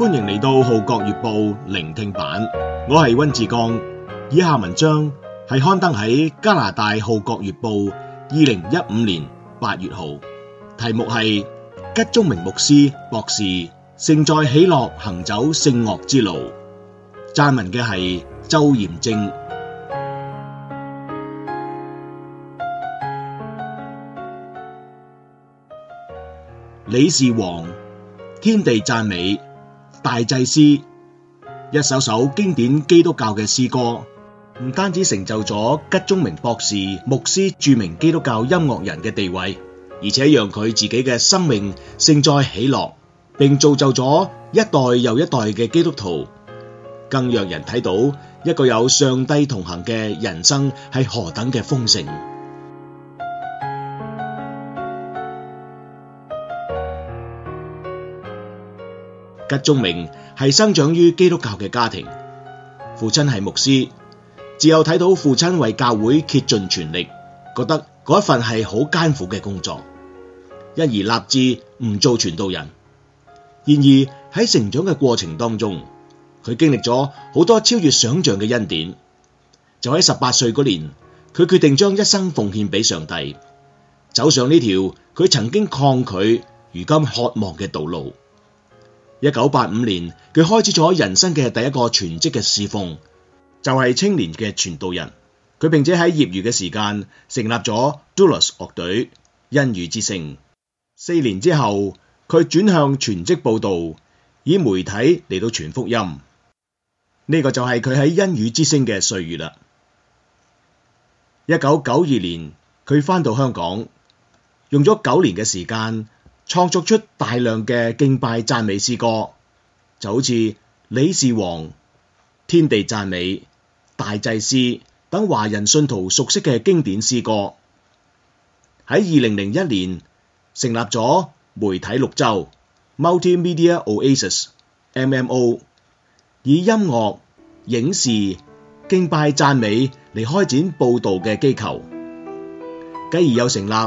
歡迎嚟到《號角月報》聆聽版，我係溫志剛。以下文章係刊登喺加拿大《號角月報》2015年8月號，題目係吉中明牧師博士盛載喜樂行走聖樂之路。撰文嘅係周炎正。你是王，天地讚美，大祭司，一首首經典基督教嘅詩歌，唔單止成就咗吉中明博士牧師著名基督教音樂人嘅地位，而且讓佢自己嘅生命盛載喜樂，並造就咗一代又一代嘅基督徒，更讓人睇到一個有上帝同行嘅人生係何等嘅豐盛。吉中明係生長於基督教嘅家庭，父親係牧師，自幼睇到父親為教會竭盡全力，覺得嗰一份係好艱苦嘅工作，因而立志唔做傳道人。然而喺成長嘅過程當中，佢經歷咗好多超越想象嘅恩典。就喺18歲嗰年，佢決定將一生奉獻俾上帝，走上呢條佢曾經抗拒、如今渴望嘅道路。1985年，佢開始咗人生嘅第一個全職嘅侍奉，就係青年嘅傳道人。佢並且喺業餘嘅時間成立咗 Doulos 樂隊、恩雨之聲。4年之後，佢轉向全職佈道，以媒體嚟到傳福音。呢個就係佢喺恩雨之聲嘅歲月啦。1992年，佢返到香港，用咗9年嘅時間，創作出大量嘅敬拜讚美詩歌，就好似你是王、天地讚美、大祭司等華人信徒熟悉嘅經典詩歌。喺2001年成立咗媒體綠洲 Multimedia Oasis MMO， 以音樂、影視、敬拜讚美嚟開展報道嘅機構。繼而又成立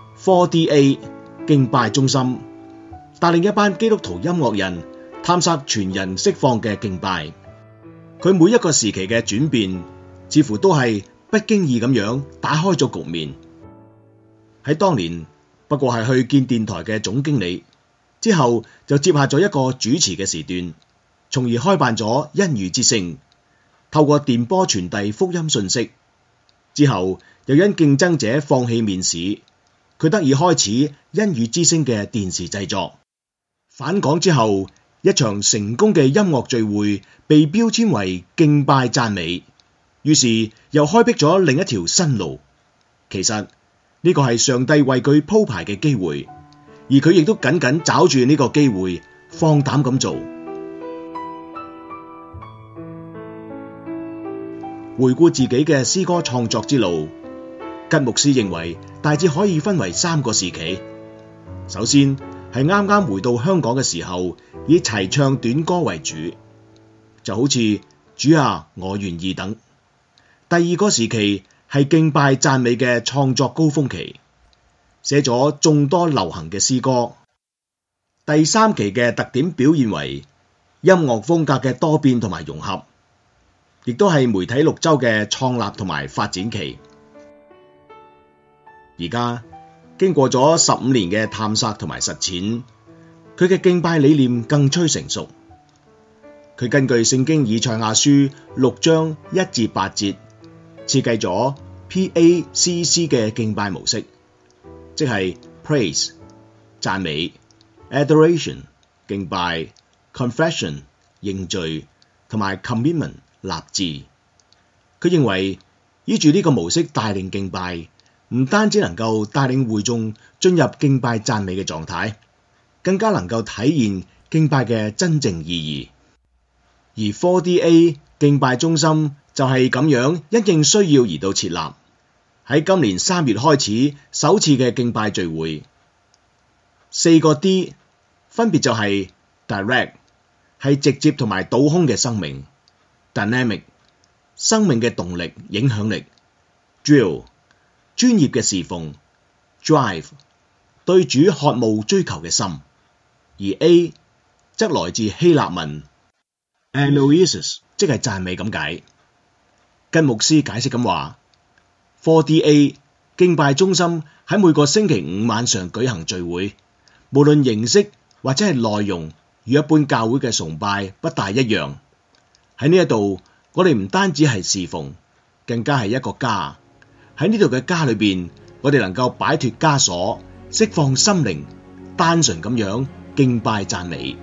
4DA敬拜中心，帶領一班基督徒音樂人探索全人釋放嘅敬拜。佢每一個時期嘅轉變，似乎都係不經意咁樣打開咗局面。喺當年，不過係去見電台嘅總經理，之後就接下咗一個主持嘅時段，從而開辦咗恩雨之聲，透過電波傳遞福音訊息。之後又因競爭者放棄面試，佢得以開始恩雨之聲嘅電視製作。返港之後，一場成功嘅音樂聚會被標籤為敬拜讚美，於是又開闢咗另一條新路。其實呢個係上帝為佢鋪排嘅機會，而佢亦都緊緊抓住呢個機會，放膽咁做。回顧自己嘅詩歌創作之路，吉牧師認為大致可以分為3個時期。首先係啱啱回到香港嘅時候，以齊唱短歌為主，就好似主啊我願意等。第二個時期係敬拜讚美嘅創作高峰期，寫咗眾多流行嘅詩歌。第三期嘅特點表現為音樂風格嘅多變同埋融合，亦都係媒體綠洲嘅創立同埋發展期。而家經過咗15年嘅探索同埋實踐，佢嘅敬拜理念更趨成熟。佢根據聖經以賽亞書6章1至8節設計咗 PACC 嘅敬拜模式，即係 Praise 讚美、Adoration 敬拜、Confession 認罪同埋 Commitment 立志。佢認為依住呢個模式帶領敬拜，唔單止能夠帶領會眾進入敬拜讚美嘅狀態，更加能夠體現敬拜嘅真正意義。而 4DA 敬拜中心就係咁樣因應需要而到設立，喺今年3月開始首次嘅敬拜聚會。4個 D 分別就係 Direct 係直接同埋倒空嘅生命， Dynamic 生命嘅動力影響力， Drill 專業嘅侍奉， Drive 對主渴慕追求嘅心，而 A 則來自希臘文 Aloisis， 即係讚美咁解。根牧師解釋咁話 ，4DA 敬拜中心喺每個星期五晚上舉行聚會，無論形式或者係內容，與一般教會嘅崇拜不大一樣。喺呢一度，我哋唔單止係侍奉，更加係一個家。喺呢度嘅家裏邊，我哋能夠擺脫枷鎖，釋放心靈，單純咁樣敬拜讚美。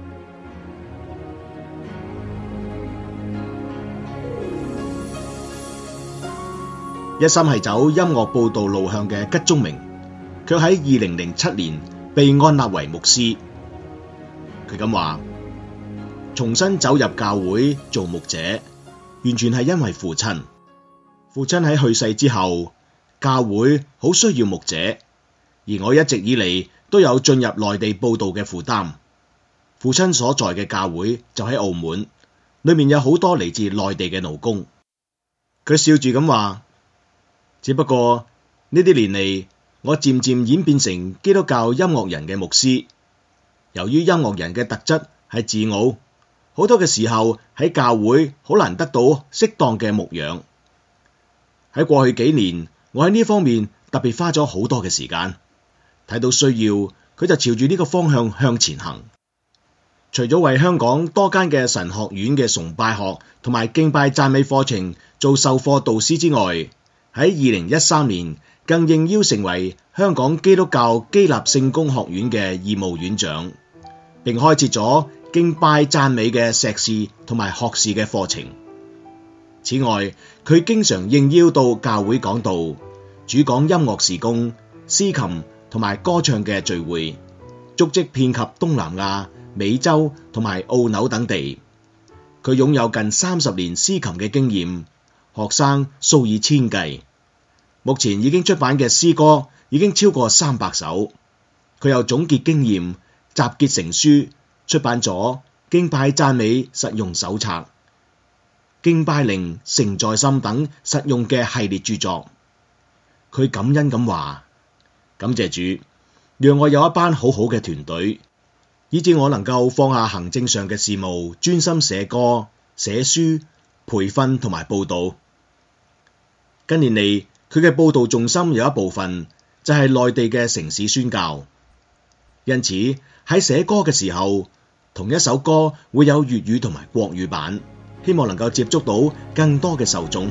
一心係走音樂佈道路向嘅吉宗明，卻喺2007年被按立為牧師。佢咁話：重新走入教會做牧者，完全係因為父親。父親喺去世之後，教會好需要牧者，而我一直以嚟都有進入內地佈道嘅負擔。父親所在嘅教會就喺澳門，裏面有好多嚟自內地嘅勞工。佢笑住咁話：只不過呢啲年嚟，我漸漸演變成基督教音樂人嘅牧師。由於音樂人嘅特質係自傲，好多嘅時候喺教會好難得到適當嘅牧養。喺過去幾年，我喺呢方面特別花咗好多嘅時間，睇到需要，佢就朝住呢個方向向前行。除咗為香港多間嘅神學院嘅崇拜學同埋敬拜讚美課程做授課導師之外，喺2013年更應邀成為香港基督教基立聖公學院嘅義務院長，並開設咗敬拜讚美嘅碩士同埋學士嘅課程。此外，佢經常應邀到教會講道，主講音樂事工、司琴同埋歌唱嘅聚會，足跡遍及東南亞、美洲同埋澳紐等地。佢擁有近30年司琴嘅經驗，學生數以千計。目前已經出版嘅詩歌已經超過300首。佢又總結經驗，集結成書，出版咗《敬拜讚美實用手冊》、《敬拜靈誠在心》等實用嘅系列著作。佢感恩咁話：感謝主，讓我有一班好好嘅團隊，以致我能夠放下行政上嘅事務，專心寫歌、寫書、培訓同埋佈道。近年嚟，佢嘅佈道重心有一部分就係內地嘅城市宣教，因此喺寫歌嘅時候，同一首歌會有粵語同埋國語版，希望能夠接觸到更多嘅受眾。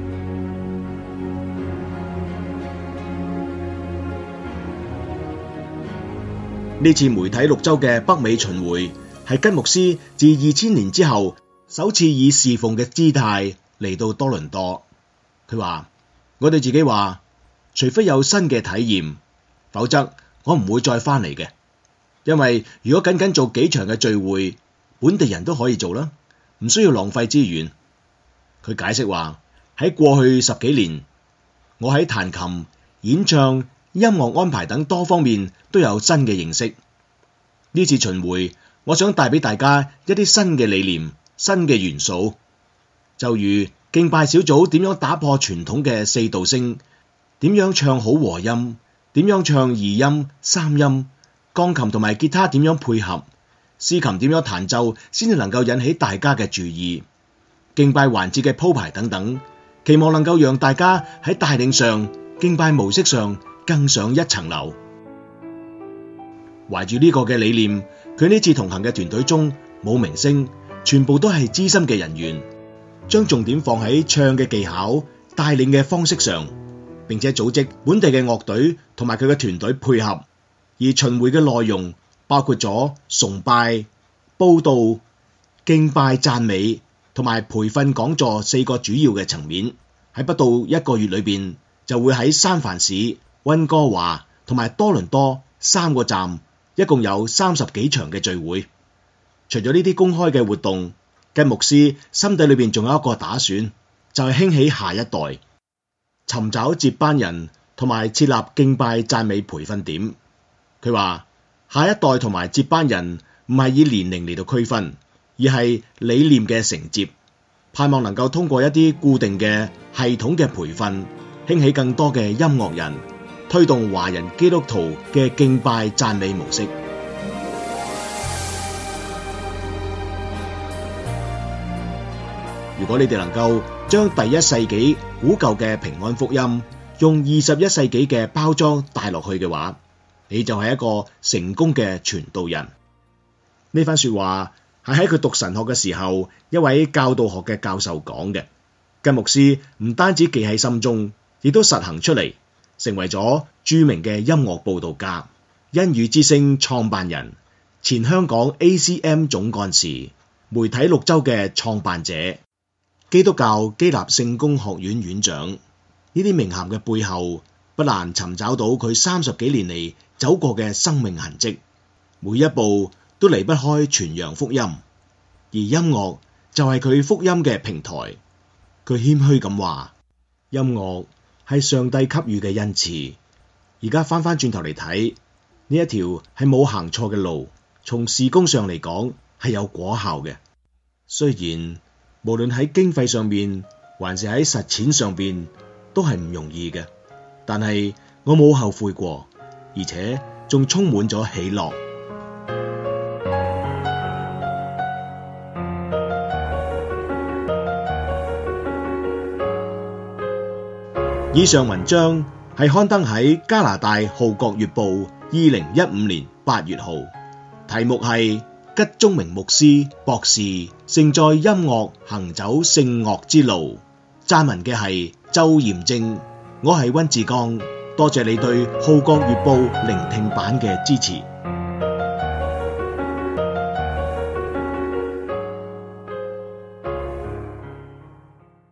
呢次媒體綠洲嘅北美巡迴係根牧師自2000年之後首次以侍奉嘅姿態嚟到多倫多。佢話：我對自己話，除非有新嘅體驗，否則我唔會再返嚟嘅。因為如果僅僅做幾場嘅聚會，本地人都可以做啦，唔需要浪費資源。佢解釋話，喺過去10幾年，我喺彈琴、演唱、音樂安排等多方面都有新嘅認識。呢次巡迴，我想帶俾大家一啲新嘅理念、新嘅元素，就如敬拜小組點樣打破傳統嘅4度聲，點樣唱好和音，點樣唱二音、三音，鋼琴同埋吉他點樣配合，司琴點樣彈奏先至能夠引起大家嘅注意，敬拜環節嘅鋪排等等，期望能夠讓大家喺帶領上、敬拜模式上更上一層樓。懷住呢個嘅理念，佢呢次同行嘅團隊中冇明星，全部都係資深嘅人員，將重點放喺唱嘅技巧、帶領嘅方式上，並且組織本地嘅樂隊同埋佢嘅團隊配合。而巡迴嘅內容包括咗崇拜、佈道、敬拜讚美同埋培訓講座4個主要嘅層面。喺不到1個月裏邊，就會喺三藩市、溫哥華同埋多倫多3個站，一共有30幾場嘅聚會。除咗呢啲公開嘅活動，根牧師心底裏邊仲有一個打算，就係興起下一代，尋找接班人同埋設立敬拜讚美培訓點。佢話下一代同埋接班人唔係以年齡嚟到區分，而係理念嘅承接，盼望能夠通過一啲固定嘅系統嘅培訓，興起更多嘅音樂人，推動華人基督徒嘅敬拜讚美模式。 如果你哋能夠將第1世紀古舊嘅平安福音用21世紀嘅包裝帶落去嘅話，你就係一個成功嘅傳道人。呢番說話係喺佢讀神學嘅時候，一位教導學嘅教授講嘅。根牧師唔單止記喺心中，亦都實行出嚟，成為咗著名嘅音樂佈道家、恩語之聲創辦人、前香港 ACM 總幹事、媒體綠洲嘅創辦者、基督教基立聖公學院院長。呢啲名銜嘅背後，不難尋找到佢30幾年嚟走過嘅生命痕跡，每一步都離不開傳揚福音，而音樂就係佢福音嘅平台。佢謙虛咁話，音樂係上帝給予嘅恩賜。而家翻轉頭嚟睇，呢一條係冇行錯嘅路，從事工上嚟講係有果效嘅。雖然無論喺經費上面，還是喺實踐上邊，都係唔容易嘅，但係我冇後悔過，而且仲充滿咗喜樂。以上文章係刊登喺加拿大《號角月報》2015年8月號，題目係吉中明牧師博士盛載音樂行走聖樂之路。撰文嘅係周彥正，我係溫志剛，多謝你對《號角月報》聆聽版嘅支持。